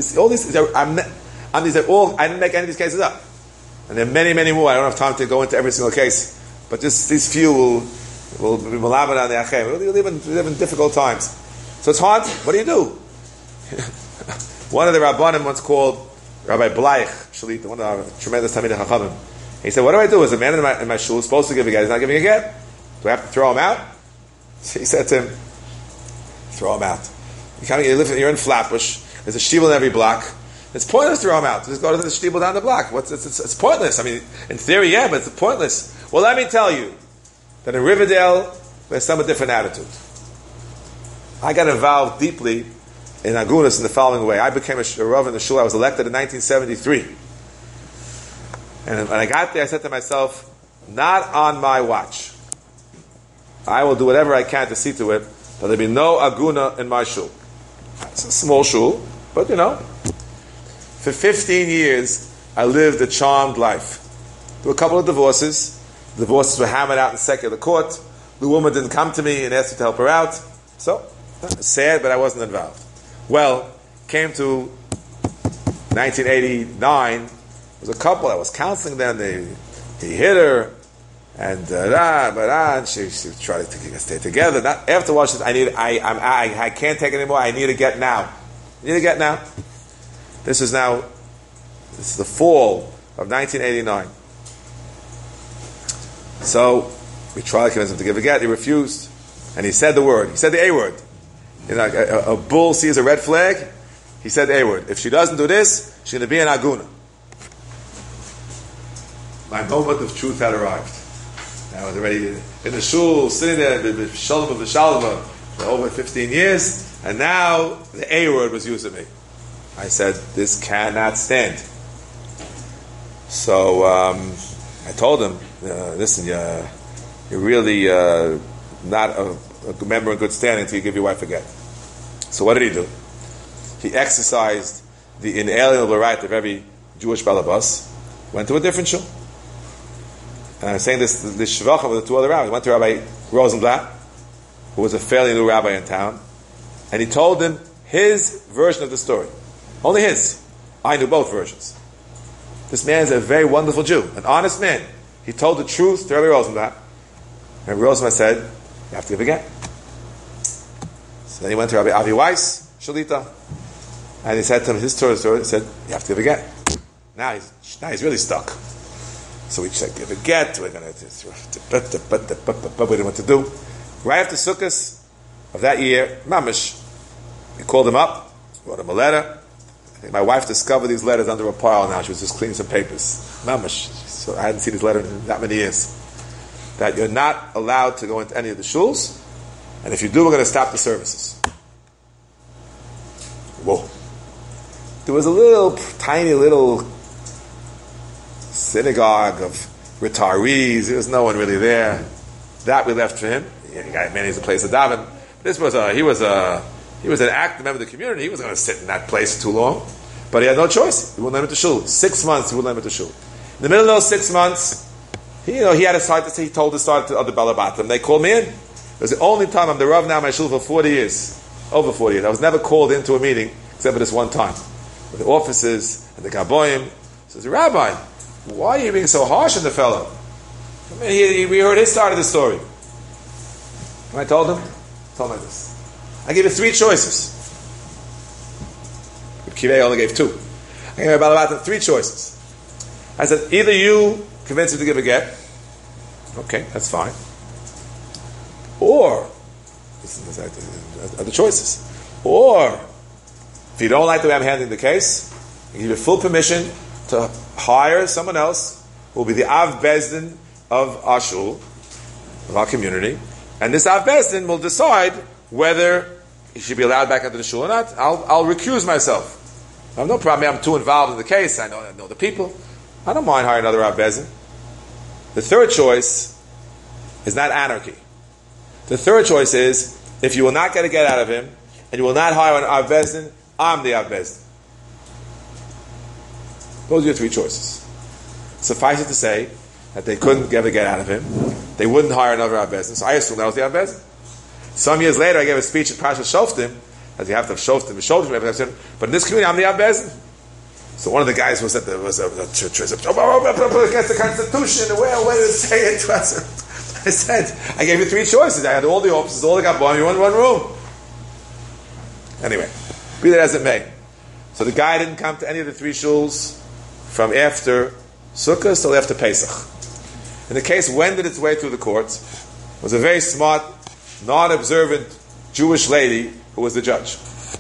A: I didn't make any of these cases up. And there are many, many more. I don't have time to go into every single case. But just these few will be malabed on the achem. We live in difficult times. So it's hard. What do you do? One of the Rabbanim once called Rabbi Bleich, Shalita, one of our tremendous Talmidei Chachamim. He said, what do I do? Is a man in my shul supposed to give a get? He's not giving a get. Do I have to throw him out? He said to him, throw him out. You're in Flatbush. There's a shtiebel in every block. It's pointless to throw him out. Just go to the shtiebel down the block. It's pointless. I mean, in theory, yeah, but it's pointless. Well, let me tell you that in Riverdale, there's some different attitude. I got involved deeply in Agunas in the following way. I became a Rav in the shul. I was elected in 1973. And when I got there, I said to myself, not on my watch. I will do whatever I can to see to it that there'll be no Aguna in my shul. It's a small shul, but for 15 years, I lived a charmed life. There were a couple of divorces. The divorces were hammered out in secular court. The woman didn't come to me and asked me to help her out. So, sad, but I wasn't involved. Well, came to 1989. There was a couple. I was counseling them. He hit her, and she tried to stay together. Afterwards, she said, I can't take it anymore. I need to get now. This is the fall of 1989. So we tried to convince him to give a get. He refused, and he said the word. He said the A word. A bull sees a red flag. He said the A word. If she doesn't do this, she's going to be an aguna. My moment of truth had arrived. I was already in the shul, sitting there, shalom of the shalom, for over 15 years, and now the A word was used at me. I said, this cannot stand. So I told him, listen, you're really not a member in good standing until you give your wife a get. So what did he do? he exercised the inalienable right of every Jewish balabas, went to a different shul. And I'm saying this shvachim with the two other rabbis. He went to Rabbi Rosenblatt, who was a fairly new rabbi in town, and he told him his version of the story. Only his. I knew both versions. This man is a very wonderful Jew, an honest man. He told the truth to Rabbi Rosenblatt. Rabbi Rosenblatt said, you have to give a get. So then he went to Rabbi Avi Weiss, Shalita, and he said to him his story, he said, you have to give a get. Now he's really stuck. So we said, give a get, we're going to, we didn't know what to do. Right after Sukkot of that year, Mamish, we called him up, wrote him a letter. I think my wife discovered these letters under a pile now. She was just cleaning some papers. Mamish. So I hadn't seen this letter in that many years. That you're not allowed to go into any of the shuls, and if you do, we're going to stop the services. Whoa. There was a little, tiny little synagogue of retirees. There was no one really there. That we left for him. Yeah, the guy managed the place of daven. This was he was an active member of the community. He wasn't going to sit in that place too long. But he had no choice. He wouldn't let him to shul. 6 months he wouldn't let him to shul. In the middle of those 6 months, he had a side to say. He told the start to other balabatim. They called me in. It was the only time I'm the Rav now in my shul for 40 years. Over 40 years. I was never called into a meeting except for this one time. With the officers and the gaboyim. Says, Rabbi, why are you being so harsh on the fellow? I mean, we heard his side of the story. And I told him like this. I gave you 3 choices. Kivei only gave 2. I gave Balabatim 3 choices. I said, either you convince him to give a get. Okay, that's fine. Or, these are the choices. Or, if you don't like the way I'm handling the case, I give you full permission to hire someone else who will be the Av Bezdin of our shul, of our community, and this Av Bezdin will decide whether he should be allowed back into the shul or not. I'll recuse myself. I have no problem. I'm too involved in the case. I know the people. I don't mind hiring another Av Bezdin. The third choice is not anarchy. The third choice is, if you will not get a get out of him, and you will not hire an Av Bezdin, I'm the Av Bezdin. Those are your 3 choices. Suffice it to say that they couldn't get a get out of him. They wouldn't hire another Av Bezdin. So I assumed that was the Av Bezdin. Some years later, I gave a speech at Parashat Shoftim, as you have to have Shoftim, but in this community, I'm the Av Bezdin. So one of the guys was against the Constitution, where did it say it? I said, I gave you 3 choices. I had all the officers, all the Gabon, you were in one room. Anyway, be that as it may. So the guy didn't come to any of the 3 shuls from after Sukkot till after Pesach. And the case wended its way through the courts. It was a very smart, non-observant Jewish lady who was the judge.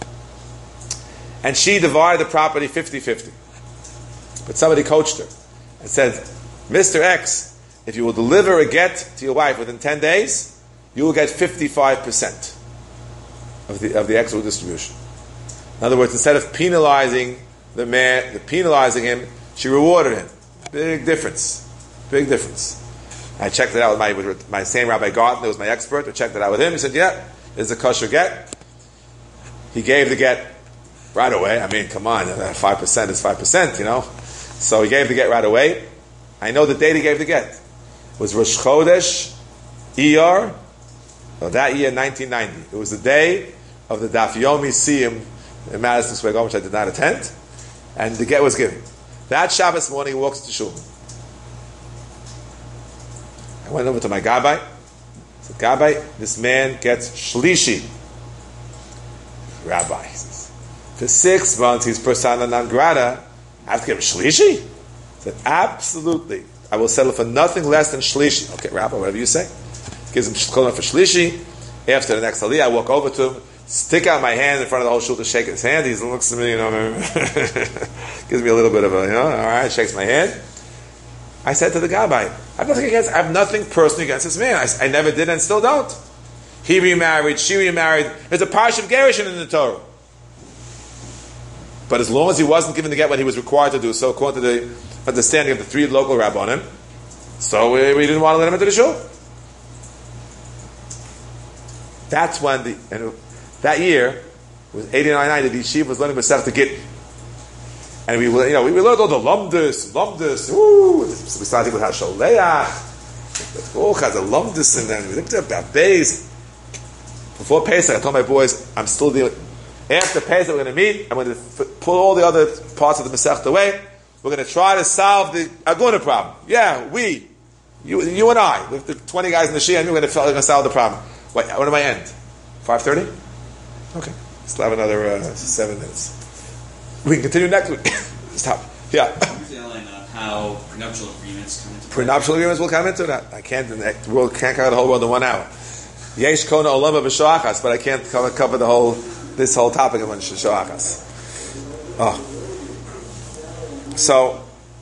A: And she divided the property 50-50. But somebody coached her and said, Mr. X, if you will deliver a get to your wife within 10 days, you will get 55% of the actual distribution. In other words, instead of penalizing the man, penalizing him, she rewarded him. Big difference. Big difference. I checked it out with my same Rabbi Garten, who was my expert. I checked it out with him. He said, yeah, it's a kosher get. He gave the get right away. I mean, come on, 5% is 5%, you know. So he gave the get right away. I know the date he gave the get was Rosh Chodesh Iyar of that year, 1990. It was the day of the Daf Yomi Siyum in Madison Square Garden, which I did not attend, and the get was given. That Shabbos morning, he walks to shul. I went over to my Gabbai. I said, Gabbai, this man gets shlishi. Rabbi, he says, for 6 months he's persona non grata. I have to give him shlishi? I said, absolutely. I will settle for nothing less than shlishi. Okay, Rabbi, whatever you say. Gives him shkolim for shlishi. After the next aliyah, I walk over to him, stick out my hand in front of the whole shul to shake his hand. He looks at me, gives me a little bit of a, all right, shakes my hand. I said to the Gabbai, I have nothing personally against this man. I never did and still don't. He remarried, she remarried. There's a parsha of Gerushin in the Torah. But as long as he wasn't given the get what he was required to do, so according to the understanding of the 3 local rabbanim, so we didn't want to let him into the shul. That's when that year, It was 89, 90. The yeshiva was learning Masechta Gittin. And we learned all the lumdus. Ooh, we started with Hasholeach, all kinds of lumdus, and then we looked at Bays. Before Pesach, I told my boys, I'm still dealing. After Pesach, we're going to meet. I'm going to pull all the other parts of the Masechta away. We're going to try to solve the Aguna problem. Yeah, you and I, with the 20 guys in the Shia, and we're going to solve the problem. Wait, when do I end? 5:30? Okay, still have another 7 minutes. We can continue next week. Stop. Yeah.
B: How prenuptial agreements come into play.
A: Prenuptial agreements will come into that. I can't. The world can't cover the whole world in 1 hour. Yesh kona olama b'shoachas, but I can't cover this whole topic of b'shoachas. Oh, so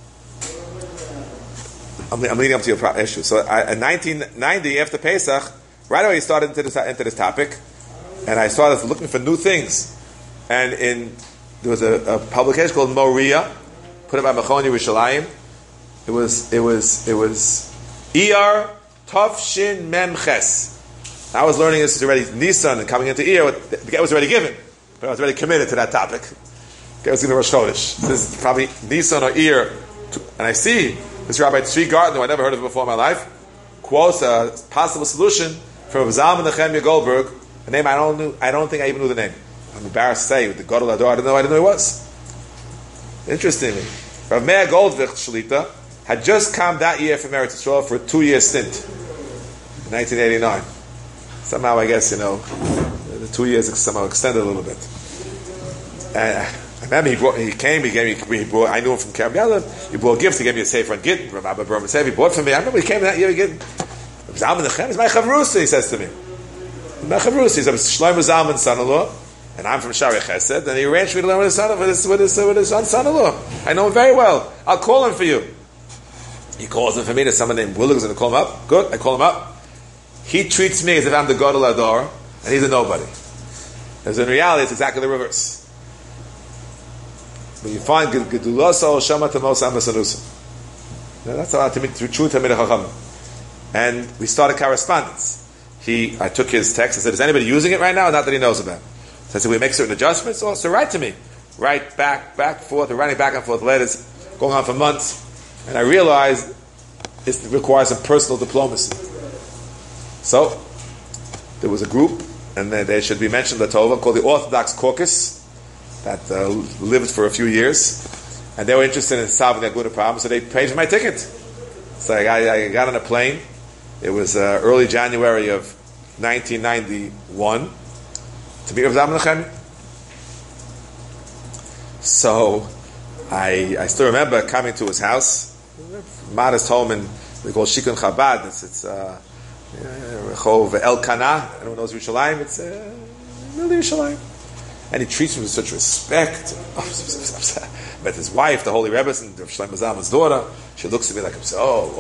A: I'm leading up to your issue. So in 1990, after Pesach, right away he started into this topic, and I started looking for new things, and there was a publication called Moria, put it by Mechon Yerushalayim. It was Iyar Tov Shin Mem Ches. I was learning this already Nisan and coming into Iyar. The get was already given, but I was already committed to that topic. The get was given Rosh Chodesh. This is probably Nisan or Iyar, and I see this Rabbi Tzvi Garten, who I never heard of before in my life, quotes a possible solution from Zalman Nechemia Goldberg, a name I don't think I even knew the name. I'm embarrassed to say, with the Gadol Ador, I didn't know who he was. Interestingly, Rav Meir Goldvich Shalita had just come that year from Eretz Yisrael for a 2-year stint, in 1989. Somehow, I guess, the 2 years somehow extended a little bit. And I remember he came, I knew him from Kerem Yalem, he brought gifts, he gave me a Sefer on Gittin, Rabbi Abraham Sev, he bought for me. I remember he came that year, Zalman Nechem is my Chavrusa, he says to me. My Chavrusa, he's Shlomo Zalman's son-in-law, and I'm from Shari Chesed, and he arranged for me to learn with his son-in-law. I know him very well. I'll call him for you. He calls him for me. There's someone named Willig who's going to call him up. Good, I call him up. He treats me as if I'm the Gadol Ador, and he's a nobody. Because in reality, it's exactly the reverse. When you find Gedulaso Shama Tamos Amasanusa. That's a true Talmidei Chacham. And we started correspondence. I took his text and said, is anybody using it right now? Not that he knows about it. So I said, we make certain adjustments. So write to me. Write back forth. We're writing back and forth letters going on for months. And I realized it requires some personal diplomacy. So there was a group, and they should be mentioned, Latova, called the Orthodox Caucus, that lived for a few years. And they were interested in solving the Aguna problem, so they paid for my ticket. So I got on a plane. It was early January of 1991 to meet Rav Zalman Nechemia. So I still remember coming to his house, modest home in they call Shikun Chabad. It's Rehov Elkanah. Anyone knows Yerushalayim? It's really Yerushalayim. And he treats me with such respect. Met his wife, the Holy Rebbe, and Shlomo Zalman's daughter. She looks at me like I'm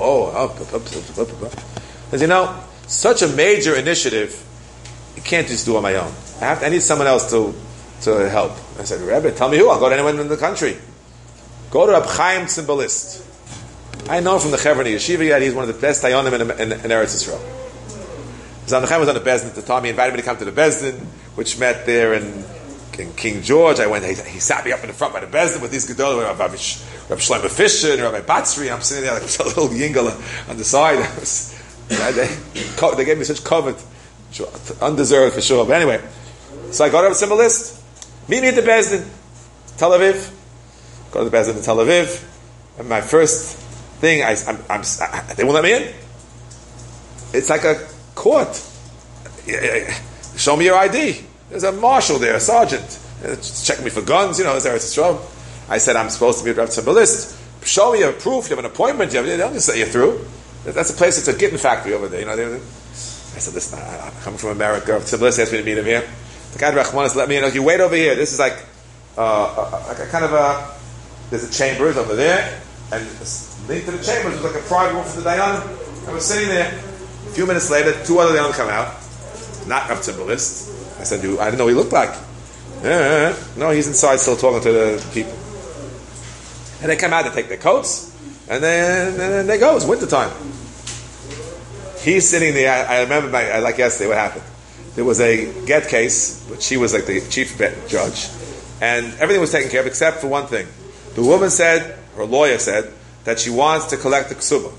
A: Because such a major initiative, you can't just do on my own. I need someone else to help. I said, Rebbe, tell me who. I'll go to anyone in the country. Go to Reb Chaim Tzimbalist. I know from the Chevron Yeshiva yet he's one of the best Dayanim in Eretz Yisrael. Zalman Nechemia was on the Bezdin at the time. He invited me to come to the Bezdin, which met there in King George. I went. He sat me up in the front by the Bezdin with these Gedolim, Rabbi Shlomo Fisher and Rabbi Batsri. I'm sitting there like a little yingala on the side. They gave me such covet, undeserved for sure. But anyway, so I got a symbol list. Meet me at the Bezdin, Tel Aviv. Go to the Bezdin in Tel Aviv, and my first thing, they won't let me in. It's like a court. Show me your ID. There's a marshal there, a sergeant, checking me for guns. Is there a stroke? I said I'm supposed to be a Rav Tzimbalist. Show me a proof. You have an appointment. They don't just let you through. That's a place. It's a Gittin factory over there. I said, listen, I'm coming from America. Rav Tzimbalist asked me to meet him here. The guy Rachmanis let me in. You wait over here. This is like a kind of a. There's a chambers over there, and linked to the chambers was like a private room for the Dayanim. I was sitting there. A few minutes later, 2 other Dayanim come out. Not Rav Tzimbalist. I said, I didn't know what he looked like. No, he's inside still talking to the people. And they come out, they take their coats, and then they go. It's wintertime. He's sitting there. I remember like yesterday what happened. there was a get case, but she was like the chief judge, and everything was taken care of except for one thing. The woman said, her lawyer said, that she wants to collect the ksuba.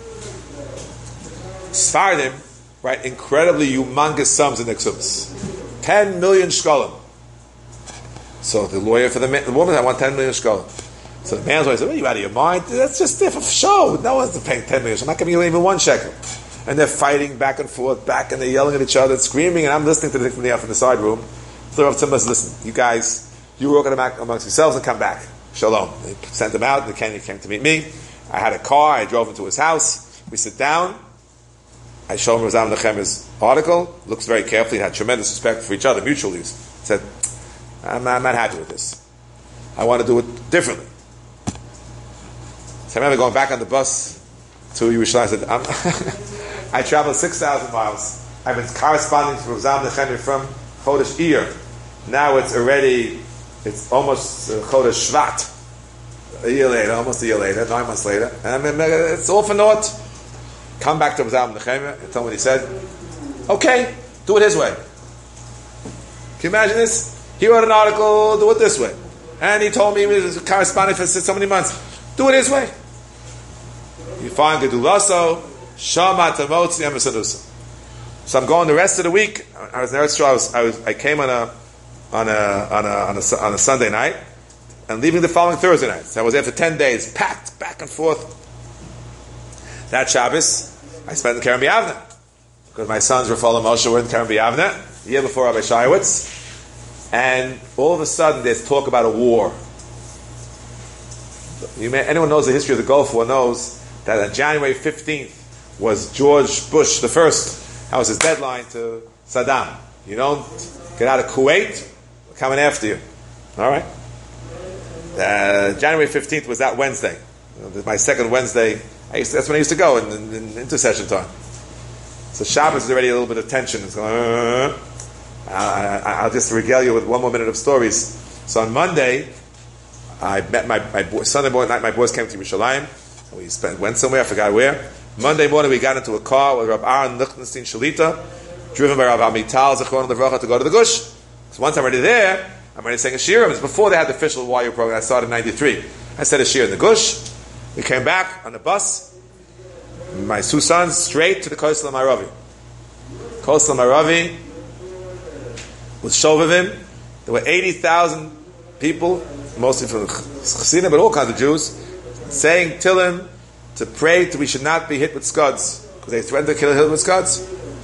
A: Sfardim write incredibly humongous sums in the ksubas. 10 million shkolim. So the lawyer for the woman, I want 10 million shkolim. So the man's lawyer said, "Are you out of your mind? That's just there for show. No one's paying 10 million. I'm not giving you even one shekel." And they're fighting back and forth, and they're yelling at each other, screaming, and I'm listening to the thing from the side room. So Rav Tzimmer says, "Listen, you guys, you work amongst yourselves and come back. Shalom." They sent him out, and he came to meet me. I had a car, I drove him to his house. We sit down. I show him Razam Nechemiah's article. Looks very carefully. He had tremendous respect for each other, mutual use. He said, I'm not happy with this. I want to do it differently. So I remember going back on the bus to Yerushalayim. I said, I traveled 6,000 miles. I've been corresponding with Razam Nechemiah from Chodesh Iyar. Now it's almost Chodesh Shvat. Almost a year later, 9 months later. And it's all for naught. Come back to Razam Nechemiah and tell me what he said. Okay, do it his way. Can you imagine this? He wrote an article, do it this way. And he told me he was corresponding for so many months. Do it his way. You find Gedulaso, Shama Tamotzi Emasanusa. So I'm going the rest of the week. I was in Eretz Yisrael. I came on a Sunday night and leaving the following Thursday night. So I was there for 10 days, packed back and forth. That Shabbos, I spent in Kerem B'Yavneh because my sons Rafal and Moshe were in Kerem B'Yavneh the year before Rabbi Shayowitz, and all of a sudden there's talk about a war. Anyone knows the history of the Gulf War knows that on January 15th was George Bush the first. That was his deadline to Saddam. You don't get out of Kuwait, we're coming after you. All right. January 15th was that Wednesday. My second Wednesday. That's when I used to go in intercession time. So Shabbos is already a little bit of tension. It's going, I'll just regale you with one more minute of stories. So on Monday, I met my Sunday morning night. My boys came to Yerushalayim. We went somewhere. I forgot where. Monday morning, we got into a car with Rav Aaron Lichtenstein Shalita, driven by Rav Amital Zechron Levracha to go to the Gush. So once I'm already there, I'm already saying a shiur. It was before they had the official YU program. I started in '93. I said a shiur in the Gush. We came back on the bus. My two sons straight to the Kosel Maravi. Kosel Maravi was Shovavim. There were 80,000 people, mostly from Chassidim, but all kinds of Jews, saying Tillim to pray that we should not be hit with scuds because they threatened to kill him with scuds.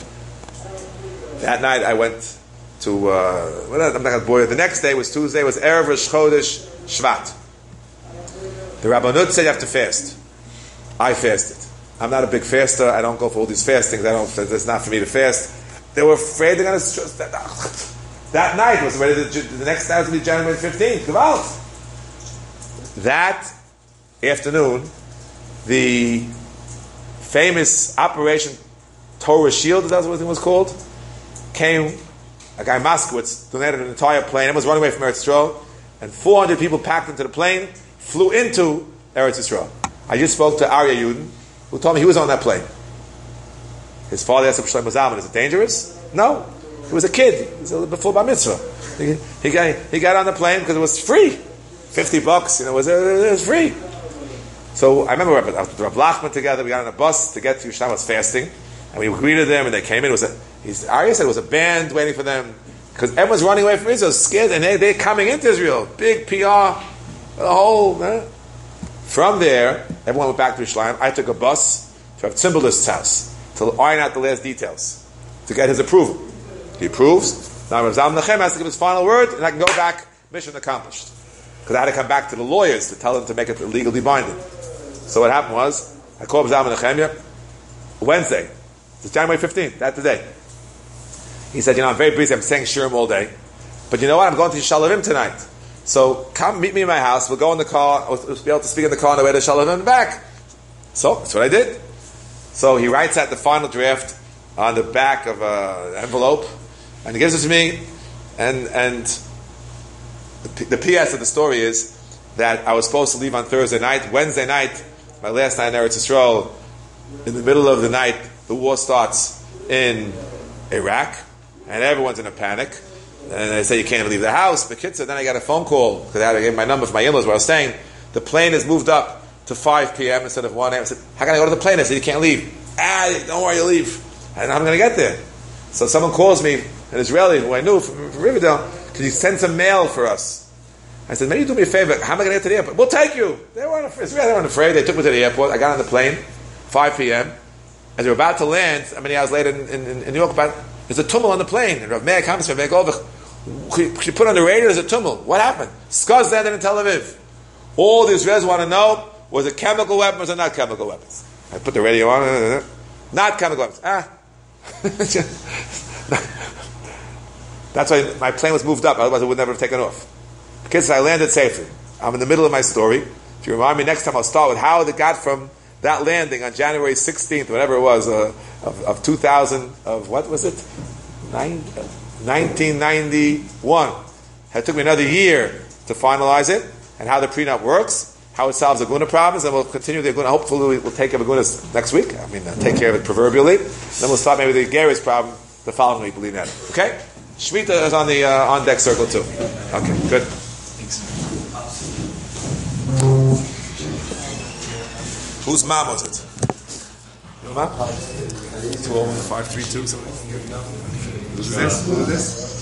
A: That night I went to I'm not going to bore you. The next day was Tuesday. Was Erev Rosh Chodesh Shvat. The Rabbanut said you have to fast. I fasted. I'm not a big faster. I don't go for all these fastings. It's not for me to fast. They were afraid they're going to. That night was ready. The next night was going to be January 15th. Gewalt. That afternoon, the famous Operation Torah Shield, that's what it was called, came. A guy Moskowitz donated an entire plane. Everyone was running away from Eretz Yisrael, and 400 people packed into the plane, flew into Eretz Yisrael. I just spoke to Arya Yudin, who told me he was on that plane. His father asked him, Shlomo Zalman, is it dangerous? No. He was a kid. He was before Bar Mitzvah. He got on the plane because it was free. $50, it was free. So I remember with Rav Lachman together, we got on a bus to get to Yerushalayim. Was fasting, and we greeted them, and they came in. Arya said it was a band waiting for them because everyone's running away from Israel, scared, and they're coming into Israel. Big PR, the whole. From there, everyone went back to Yerushalayim. I took a bus to Rav Tzimbalist's house to iron out the last details to get his approval. He approves. Now Rav Zalman Nechemiah has to give his final word, and I can go back. Mission accomplished. Because I had to come back to the lawyers to tell them to make it legally binding. So what happened was, I called Rav Zalman Nechemiah Wednesday. It's January 15th. That's the day. He said, I'm very busy. I'm saying shiurim all day. But you know what? I'm going to Shalavim tonight. So come meet me in my house. We'll go in the car. We'll be able to speak in the car on the way to Shalavim and back. So that's what I did. So he writes out the final draft on the back of an envelope, and he gives it to me. And the PS of the story is that I was supposed to leave on Thursday night. Wednesday night, my last night in Eretz Yisrael, in the middle of the night, the war starts in Iraq. and everyone's in a panic. And they say you can't leave the house. The kid said, then I got a phone call, because I had to give my number for my in-laws where I was staying. The plane is moved up to 5 p.m. instead of 1 a.m. I said, how can I go to the plane? I said, you can't leave. Don't worry, you leave. I don't know how I'm going to get there. So someone calls me, an Israeli who I knew from Riverdale, could you send some mail for us? I said, maybe you do me a favor. How am I going to get to the airport? We'll take you. They weren't afraid. They took me to the airport. I got on the plane, 5 p.m. As we were about to land, many hours later in New York, there's a tumult on the plane. And Rav Meir comes from could you put on the radio? There's a tumult. What happened? Scars landed in Tel Aviv. All the Israelis want to know, was it chemical weapons or not chemical weapons? I put the radio on. Not chemical weapons. That's why my plane was moved up. Otherwise, it would never have taken off. Because I landed safely. I'm in the middle of my story. If you remind me next time, I'll start with how it got from that landing on January 16th, whatever it was, of 2000, of what was it? 1991. It took me another year to finalize it, and how the prenup works, how it solves the Guna problems, and we'll continue the Guna. Hopefully, we'll take care of the Gunas next week. Take care of it proverbially. Then we'll start maybe the Gary's problem the following week, believe that. Okay? Shemitah is on the on-deck circle too. Okay, good. Whose mom was it? Your mom? 201-532, something. Who's this?